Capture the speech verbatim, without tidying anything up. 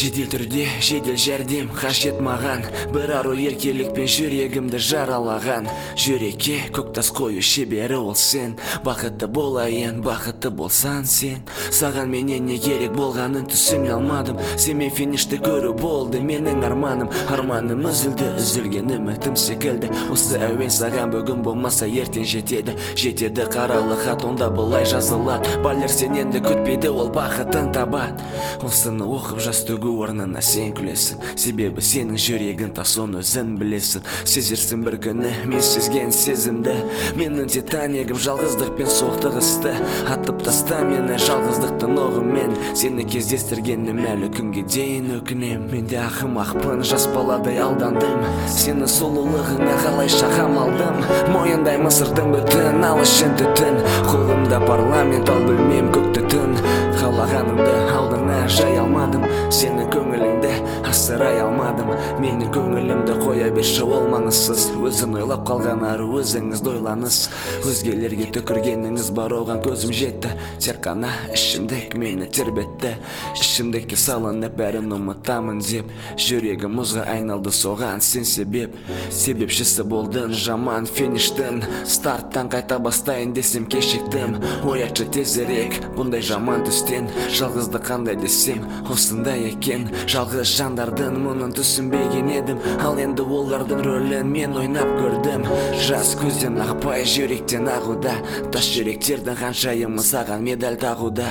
Жедел түрде жедел жәрдем қажет маған, бір ару еркелікпен жүрегімді жаралаған. Жүрекке көк тас қою шебері ол сен, бақытты болайын, бақытты болсан сен. Саған менен не керек болғанын түсіне алмадым, сенмен финишті көру болды менің арманым. Арманым үзілді, үзілген үмітім секілді, осы әуен саған бүгін болмаса ертең жетеді. Жетеді қаралы хат, онда былай жазылады: балер сенен де күтпейді, ол бақытын табады. Осыны оқып жас төгу орнына сен күлесің, себебі сенің жүрегің тасын өзің білесің. Сезерсің бір күні мен сезген сезімді, менің титанигім жалғыздықпен соқтығысты. Атып таста мені жалғыздықтың оғымен, сені кездестіргенім әлі күнге дейін өкінем. Менде ақымақпын, жас баладай алдандым, сені сұлулығыңа қалайша қамалдым. Мойындаймын сыртың бүтін, ал ішің түтін, қолымда парламент, ал бөлмем көк түтін. Қалағанымды алдыңа жай алмадым, сені көңіліңді асырай алмадым. Менің көңілімді қоя берші ол маңызсыз, өзім ойлап қалған ару өзіңіз дойлаңыз. Өзгелерге түкіргеніңіз бар оған көзім жетті, тек қана ішімдік мені тербетті. Ішімдікке салынып бәрін ұмытамын деп, жүрегім мұзға айналды соған сен себеп. Себепшісі болдың жаман фиништің, старттан қайта бастайын десем кешіктім. Оятшы тезірек бұндай жаман түстен, жалғыздық қандай десем осындай екен. Жалғыз жандардың мұнын түсінбеген едім, ал енді олардың рөлін мен ойнап көрдім. Жас көзден ақпай жүректен ағуда, тас жүректердің қаншайымы саған медаль тағуда.